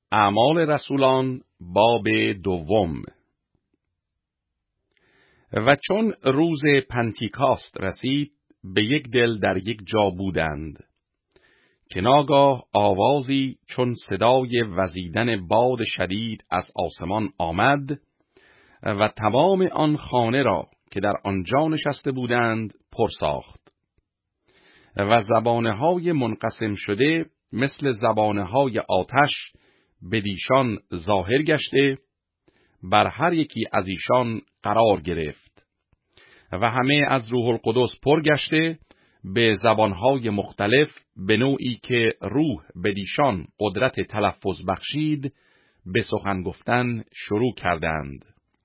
اعمال رسولان باب 2. و چون روز پنتیکاست رسید، به یک دل در یک جا بودند، که ناگاه آوازی چون صدای وزیدن باد شدید از آسمان آمد و تمام آن خانه را که در آنجا نشسته بودند پر ساخت. و زبانه‌های منقسم شده مثل زبانه‌های آتش بدیشان ظاهر گشته، بر هر یکی از ایشان قرار گرفت و همه از روح القدس پر گشته به زبانهای مختلف به نوعی که روح بدیشان قدرت تلفظ بخشید به سخن گفتن شروع کردند.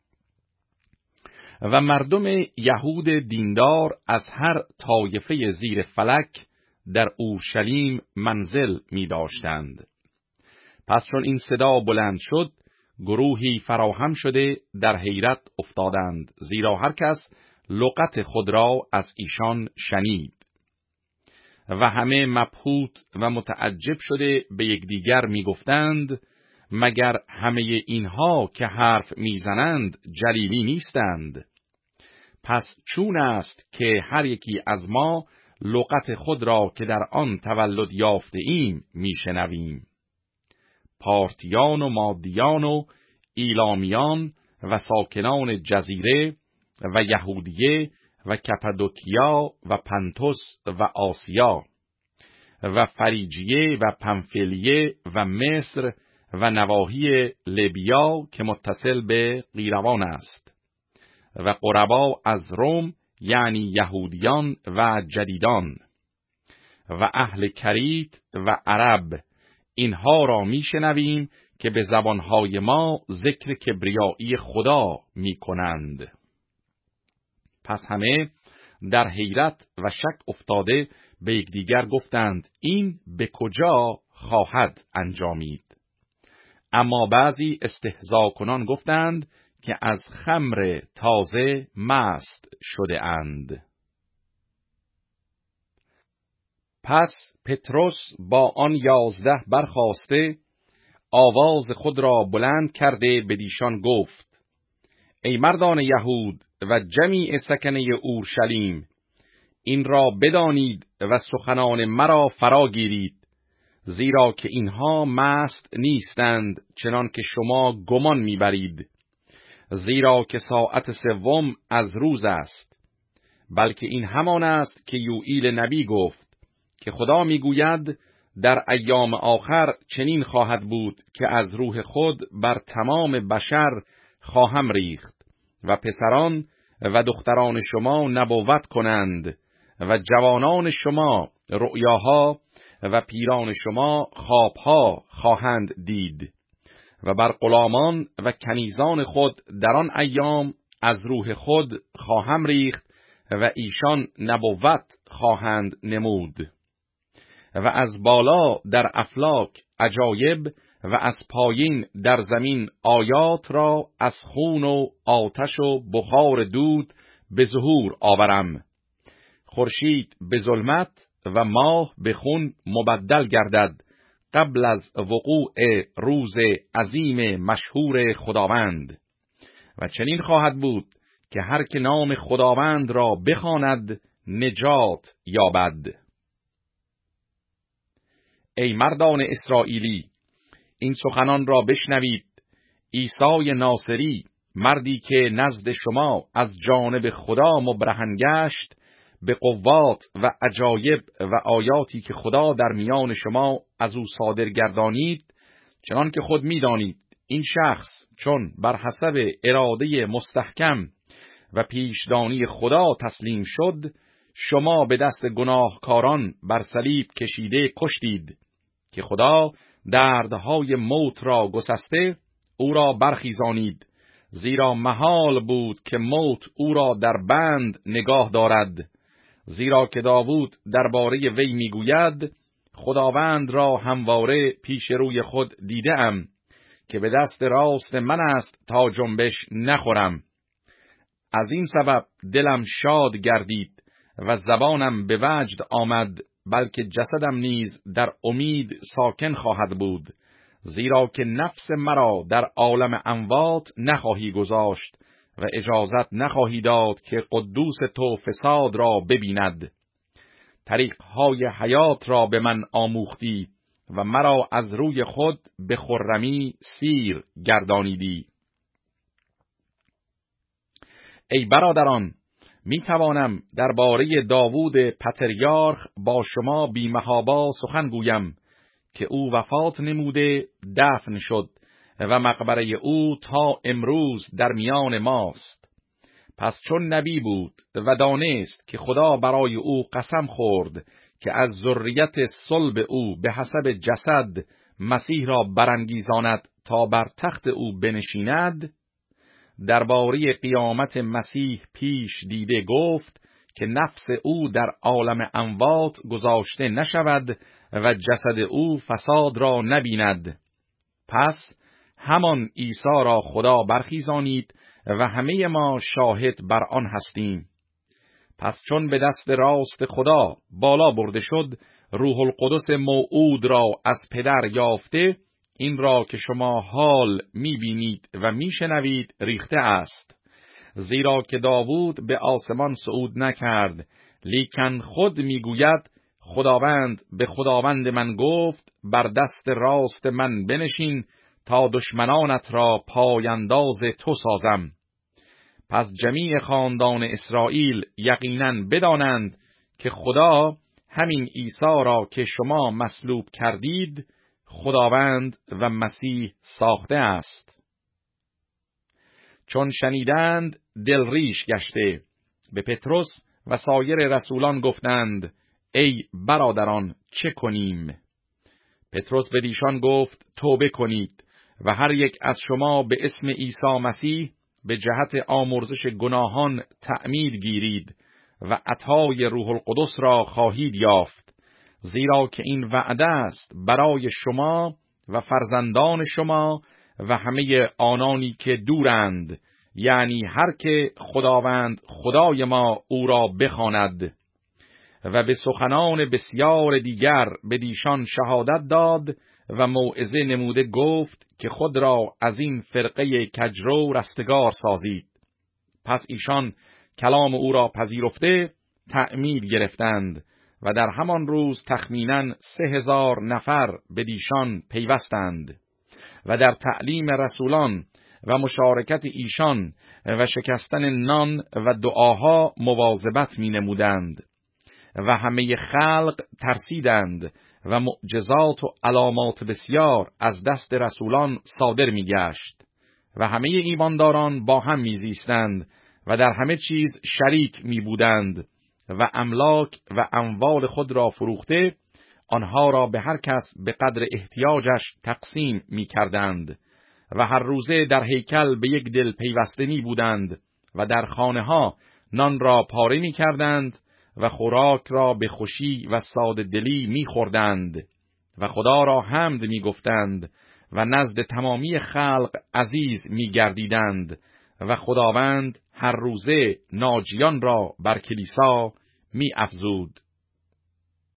و مردم یهود دیندار از هر طایفه زیر فلک در اورشلیم منزل می داشتند. پس چون این صدا بلند شد، گروهی فراهم شده در حیرت افتادند، زیرا هر کس لغت خود را از ایشان شنید. و همه مبهوت و متعجب شده به یکدیگر می گفتند: مگر همه اینها که حرف میزنند جلیلی نیستند؟ پس چون است که هر یکی از ما لغت خود را که در آن تولد یافته ایم میشنویم؟ پارتیان و مادیان و ایلامیان و ساکنان جزیره و یهودیه و کپادوکیا و پنتوس و آسیا و فریجیه و پنفلیه و مصر و نواحی لیبیا که متصل به قیروان است، و قربا از روم یعنی یهودیان و جدیدان و اهل کریت و عرب، اینها را میشنویم که به زبانهای ما ذکر کبریایی خدا میکنند. پس همه در حیرت و شک افتاده به یکدیگر گفتند: این به کجا خواهد انجامید؟ اما بعضی استهزا کنان گفتند که از خمر تازه مست شده اند. پس پتروس با آن 11 برخاسته آواز خود را بلند کرده بدیشان گفت: ای مردان یهود و جمیع سکنه اورشلیم، این را بدانید و سخنان مرا فرا گیرید، زیرا که اینها مست نیستند چنان که شما گمان میبرید، زیرا که ساعت 3 از روز است، بلکه این همان است که یوئیل نبی گفت که خدا میگوید در ایام آخر چنین خواهد بود که از روح خود بر تمام بشر خواهم ریخت و پسران و دختران شما نبوت کنند و جوانان شما رؤیاها و پیران شما خوابها خواهند دید و بر غلامان و کنیزان خود در آن ایام از روح خود خواهم ریخت و ایشان نبوت خواهند نمود. و از بالا در افلاک عجایب و از پایین در زمین آیات را از خون و آتش و بخار دود به ظهور آورم. خورشید به ظلمت و ماه به خون مبدل گردد قبل از وقوع روز عظیم مشهور خداوند. و چنین خواهد بود که هر که نام خداوند را بخواند نجات یابد. ای مردان اسرائیلی، این سخنان را بشنوید. عیسی ناصری، مردی که نزد شما از جانب خدا مبرهن گشت به قوات و عجایب و آیاتی که خدا در میان شما از او صادر گردانید، چنان که خود می‌دانید این شخص چون بر حسب اراده مستحکم و پیشدانی خدا تسلیم شد، شما به دست گناهکاران بر صلیب کشیده کشتید، که خدا دردهای موت را گسسته او را برخیزانید، زیرا محال بود که موت او را در بند نگاه دارد. زیرا که داوود درباره وی میگوید: خداوند را همواره پیش روی خود دیدم که به دست راست من است تا جنبش نخورم. از این سبب دلم شاد گردید و زبانم به وجد آمد، بلکه جسدم نیز در امید ساکن خواهد بود، زیرا که نفس مرا در عالم اموات نخواهی گذاشت و اجازت نخواهی داد که قدوس تو فساد را ببیند. طریقهای حیات را به من آموختی و مرا از روی خود به خرمی سیر گردانیدی. ای برادران، می توانم درباره داوود پتریارخ با شما بی محابا سخن گویم که او وفات نموده دفن شد و مقبره او تا امروز در میان ماست. پس چون نبی بود و دانست که خدا برای او قسم خورد که از ذریت صلب او به حسب جسد مسیح را برانگیزاند تا بر تخت او بنشیند، درباره قیامت مسیح پیش دیده گفت که نفس او در عالم اموات گذاشته نشود و جسد او فساد را نبیند. پس همان عیسی را خدا برخیزانید و همه ما شاهد بر آن هستیم. پس چون به دست راست خدا بالا برده شد، روح القدس موعود را از پدر یافته، این را که شما حال می‌بینید و می‌شنوید ریخته است. زیرا که داوود به آسمان صعود نکرد، لیکن خود می‌گوید خداوند به خداوند من گفت بر دست راست من بنشین تا دشمنانت را پایانداز تو سازم. پس جمیع خاندان اسرائیل یقیناً بدانند که خدا همین عیسی را که شما مصلوب کردید خداوند و مسیح ساخته است. چون شنیدند دلریش گشته، به پتروس و سایر رسولان گفتند ای برادران چه کنیم؟ پتروس به ایشان گفت توبه کنید و هر یک از شما به اسم عیسی مسیح به جهت آمرزش گناهان تعمید گیرید و عطای روح القدس را خواهید یافت، زیرا که این وعده است برای شما و فرزندان شما و همه آنانی که دورند، یعنی هر که خداوند خدای ما او را بخواند. و به سخنان بسیار دیگر به دیشان شهادت داد و موعظه نموده گفت که خود را از این فرقه کجرو رستگار سازید. پس ایشان کلام او را پذیرفته تعمید گرفتند و در همان روز تخمیناً 3000 نفر به دیشان پیوستند و در تعلیم رسولان و مشارکت ایشان و شکستن نان و دعاها مواظبت می نمودند و همه خلق ترسیدند و معجزات و علامات بسیار از دست رسولان صادر می گشت و همه ایمانداران با هم می زیستند و در همه چیز شریک می بودند و املاک و اموال خود را فروخته آنها را به هر کس به قدر احتیاجش تقسیم می کردند و هر روزه در هیکل به یک دل پیوسته می بودند و در خانه ها نان را پاره می کردند و خوراک را به خوشی و ساده دلی می خوردند و خدا را حمد می گفتند و نزد تمامی خلق عزیز می گردیدند و خداوند هر روزه ناجیان را بر کلیسا می افزود.